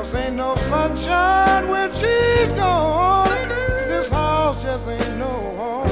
house ain't no sunshine when she's gone. This house just ain't no home.